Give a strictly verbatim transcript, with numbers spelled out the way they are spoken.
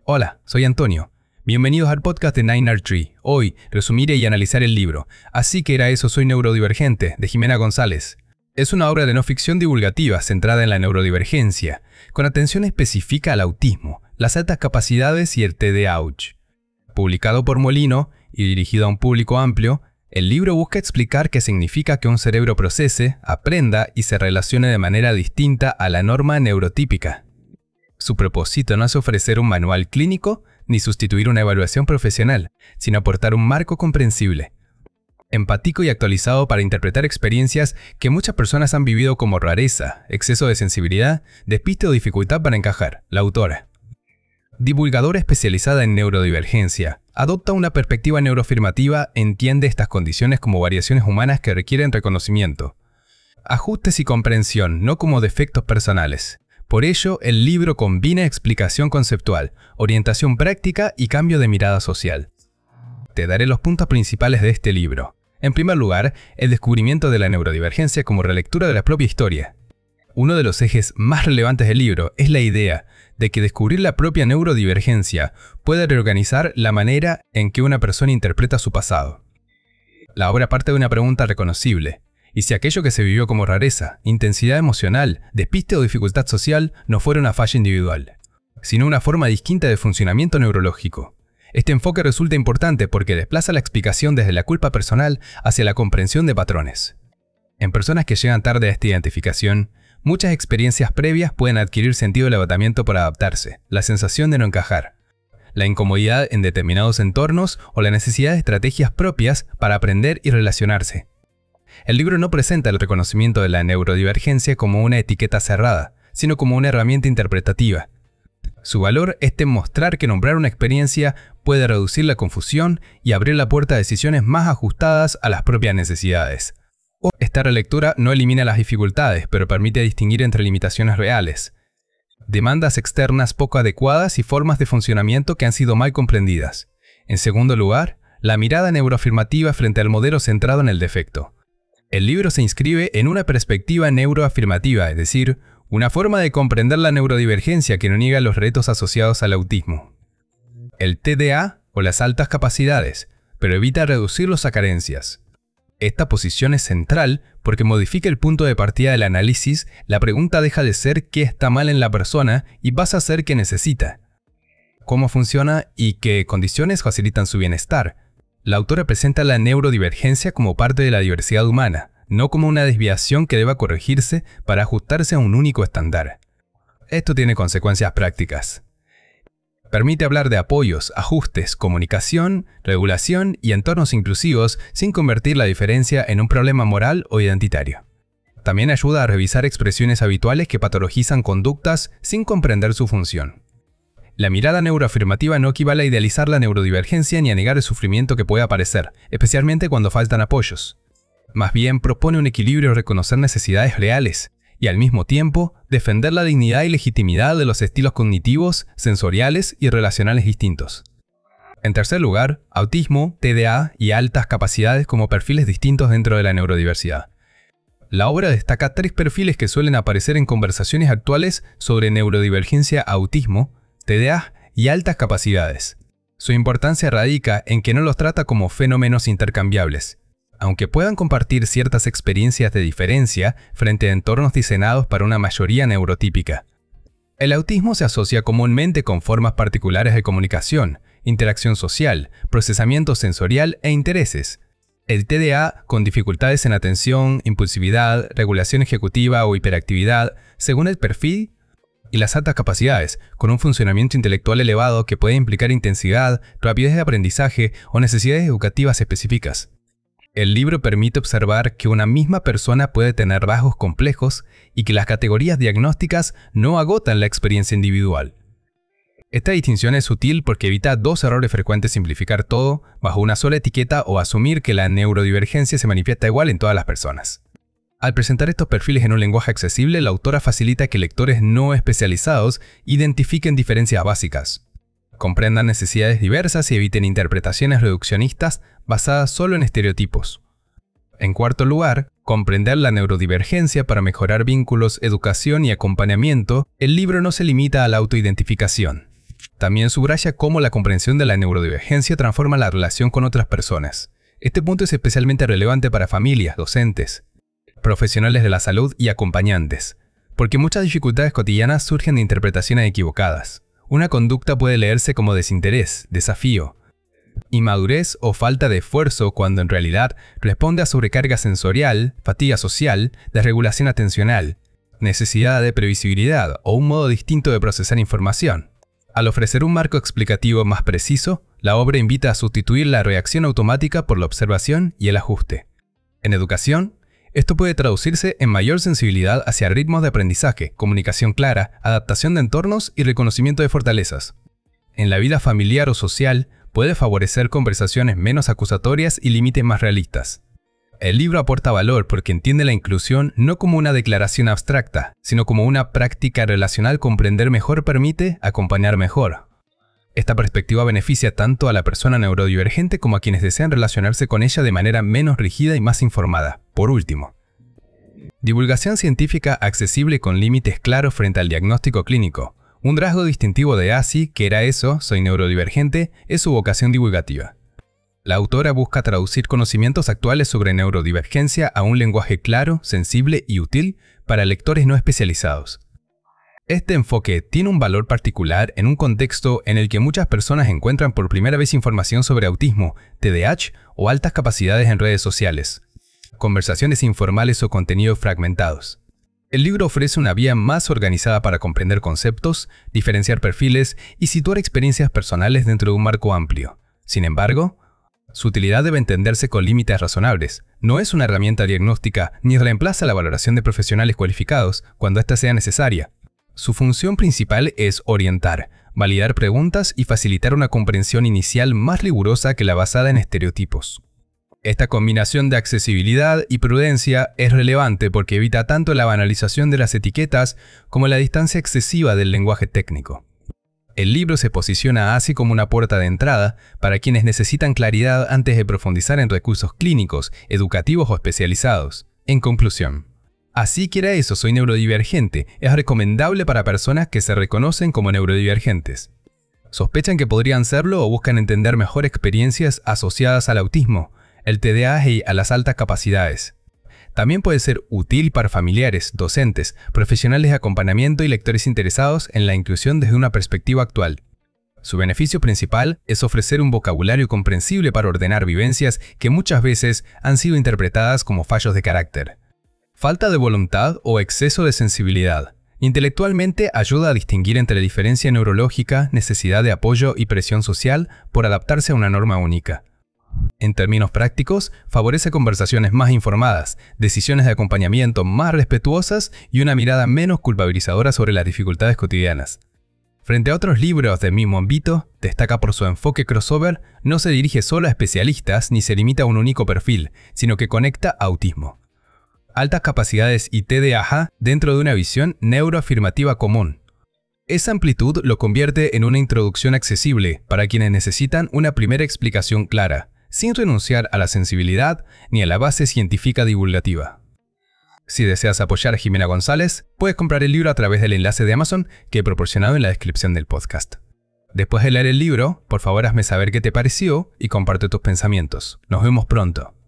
Hola, soy Antonio. Bienvenidos al podcast de Nine R Tree. Hoy resumiré y analizar el libro Así que era eso, soy neurodivergente, de Jimena González. Es una obra de no ficción divulgativa centrada en la neurodivergencia, con atención específica al autismo, las altas capacidades y el T D A H. Publicado por Molino y dirigido a un público amplio, el libro busca explicar qué significa que un cerebro procese, aprenda y se relacione de manera distinta a la norma neurotípica. Su propósito no es ofrecer un manual clínico ni sustituir una evaluación profesional, sino aportar un marco comprensible, empático y actualizado para interpretar experiencias que muchas personas han vivido como rareza, exceso de sensibilidad, despiste o dificultad para encajar. La autora, divulgadora especializada en neurodivergencia, adopta una perspectiva neuroafirmativa, entiende estas condiciones como variaciones humanas que requieren reconocimiento, ajustes y comprensión, no como defectos personales. Por ello, el libro combina explicación conceptual, orientación práctica y cambio de mirada social. Te daré los puntos principales de este libro. En primer lugar, el descubrimiento de la neurodivergencia como relectura de la propia historia. Uno de los ejes más relevantes del libro es la idea de que descubrir la propia neurodivergencia puede reorganizar la manera en que una persona interpreta su pasado. La obra parte de una pregunta reconocible. ¿Y si aquello que se vivió como rareza, intensidad emocional, despiste o dificultad social no fuera una falla individual, sino una forma distinta de funcionamiento neurológico? Este enfoque resulta importante porque desplaza la explicación desde la culpa personal hacia la comprensión de patrones. En personas que llegan tarde a esta identificación, muchas experiencias previas pueden adquirir sentido del agotamiento por adaptarse, la sensación de no encajar, la incomodidad en determinados entornos o la necesidad de estrategias propias para aprender y relacionarse. El libro no presenta el reconocimiento de la neurodivergencia como una etiqueta cerrada, sino como una herramienta interpretativa. Su valor está en mostrar que nombrar una experiencia puede reducir la confusión y abrir la puerta a decisiones más ajustadas a las propias necesidades. Esta relectura no elimina las dificultades, pero permite distinguir entre limitaciones reales, demandas externas poco adecuadas y formas de funcionamiento que han sido mal comprendidas. En segundo lugar, la mirada neuroafirmativa frente al modelo centrado en el defecto. El libro se inscribe en una perspectiva neuroafirmativa, es decir, una forma de comprender la neurodivergencia que no niega los retos asociados al autismo, el T D A o las altas capacidades, pero evita reducirlos a carencias. Esta posición es central porque modifica el punto de partida del análisis. La pregunta deja de ser qué está mal en la persona y pasa a ser qué necesita, cómo funciona y qué condiciones facilitan su bienestar. La autora presenta la neurodivergencia como parte de la diversidad humana, no como una desviación que deba corregirse para ajustarse a un único estándar. Esto tiene consecuencias prácticas. Permite hablar de apoyos, ajustes, comunicación, regulación y entornos inclusivos sin convertir la diferencia en un problema moral o identitario. También ayuda a revisar expresiones habituales que patologizan conductas sin comprender su función. La mirada neuroafirmativa no equivale a idealizar la neurodivergencia ni a negar el sufrimiento que puede aparecer, especialmente cuando faltan apoyos. Más bien propone un equilibrio, reconocer necesidades reales y al mismo tiempo defender la dignidad y legitimidad de los estilos cognitivos, sensoriales y relacionales distintos. En tercer lugar, autismo, T D A y altas capacidades como perfiles distintos dentro de la neurodiversidad. La obra destaca tres perfiles que suelen aparecer en conversaciones actuales sobre neurodivergencia, autismo, T D A y altas capacidades. Su importancia radica en que no los trata como fenómenos intercambiables, aunque puedan compartir ciertas experiencias de diferencia frente a entornos diseñados para una mayoría neurotípica. El autismo se asocia comúnmente con formas particulares de comunicación, interacción social, procesamiento sensorial e intereses. El T D A con dificultades en atención, impulsividad, regulación ejecutiva o hiperactividad, según el perfil, y las altas capacidades, con un funcionamiento intelectual elevado que puede implicar intensidad, rapidez de aprendizaje o necesidades educativas específicas. El libro permite observar que una misma persona puede tener rasgos complejos y que las categorías diagnósticas no agotan la experiencia individual. Esta distinción es útil porque evita dos errores frecuentes: simplificar todo bajo una sola etiqueta o asumir que la neurodivergencia se manifiesta igual en todas las personas. Al presentar estos perfiles en un lenguaje accesible, la autora facilita que lectores no especializados identifiquen diferencias básicas, comprendan necesidades diversas y eviten interpretaciones reduccionistas basadas solo en estereotipos. En cuarto lugar, comprender la neurodivergencia para mejorar vínculos, educación y acompañamiento. El libro no se limita a la autoidentificación. También subraya cómo la comprensión de la neurodivergencia transforma la relación con otras personas. Este punto es especialmente relevante para familias, docentes, profesionales de la salud y acompañantes, porque muchas dificultades cotidianas surgen de interpretaciones equivocadas. Una conducta puede leerse como desinterés, desafío, inmadurez o falta de esfuerzo cuando en realidad responde a sobrecarga sensorial, fatiga social, desregulación atencional, necesidad de previsibilidad o un modo distinto de procesar información. Al ofrecer un marco explicativo más preciso, la obra invita a sustituir la reacción automática por la observación y el ajuste. En educación, esto puede traducirse en mayor sensibilidad hacia ritmos de aprendizaje, comunicación clara, adaptación de entornos y reconocimiento de fortalezas. En la vida familiar o social, puede favorecer conversaciones menos acusatorias y límites más realistas. El libro aporta valor porque entiende la inclusión no como una declaración abstracta, sino como una práctica relacional. Comprender mejor permite acompañar mejor. Esta perspectiva beneficia tanto a la persona neurodivergente como a quienes desean relacionarse con ella de manera menos rígida y más informada. Por último, divulgación científica accesible con límites claros frente al diagnóstico clínico. Un rasgo distintivo de ASI, que era eso, soy neurodivergente, es su vocación divulgativa. La autora busca traducir conocimientos actuales sobre neurodivergencia a un lenguaje claro, sensible y útil para lectores no especializados. Este enfoque tiene un valor particular en un contexto en el que muchas personas encuentran por primera vez información sobre autismo, T D A H o altas capacidades en redes sociales, conversaciones informales o contenidos fragmentados. El libro ofrece una vía más organizada para comprender conceptos, diferenciar perfiles y situar experiencias personales dentro de un marco amplio. Sin embargo, su utilidad debe entenderse con límites razonables. No es una herramienta diagnóstica ni reemplaza la valoración de profesionales cualificados cuando ésta sea necesaria. Su función principal es orientar, validar preguntas y facilitar una comprensión inicial más rigurosa que la basada en estereotipos. Esta combinación de accesibilidad y prudencia es relevante porque evita tanto la banalización de las etiquetas como la distancia excesiva del lenguaje técnico. El libro se posiciona así como una puerta de entrada para quienes necesitan claridad antes de profundizar en recursos clínicos, educativos o especializados. En conclusión, Así que era eso, soy neurodivergente, es recomendable para personas que se reconocen como neurodivergentes. Sospechan que podrían serlo o buscan entender mejor experiencias asociadas al autismo, el T D A H y a las altas capacidades. También puede ser útil para familiares, docentes, profesionales de acompañamiento y lectores interesados en la inclusión desde una perspectiva actual. Su beneficio principal es ofrecer un vocabulario comprensible para ordenar vivencias que muchas veces han sido interpretadas como fallos de carácter. Falta de voluntad o exceso de sensibilidad. Intelectualmente ayuda a distinguir entre diferencia neurológica, necesidad de apoyo y presión social por adaptarse a una norma única. En términos prácticos, favorece conversaciones más informadas, decisiones de acompañamiento más respetuosas y una mirada menos culpabilizadora sobre las dificultades cotidianas. Frente a otros libros del mismo ámbito, destaca por su enfoque crossover, no se dirige solo a especialistas ni se limita a un único perfil, sino que conecta autismo, altas capacidades y T D A H dentro de una visión neuroafirmativa común. Esa amplitud lo convierte en una introducción accesible para quienes necesitan una primera explicación clara, sin renunciar a la sensibilidad ni a la base científica divulgativa. Si deseas apoyar a Jimena González, puedes comprar el libro a través del enlace de Amazon que he proporcionado en la descripción del podcast. Después de leer el libro, por favor hazme saber qué te pareció y comparte tus pensamientos. Nos vemos pronto.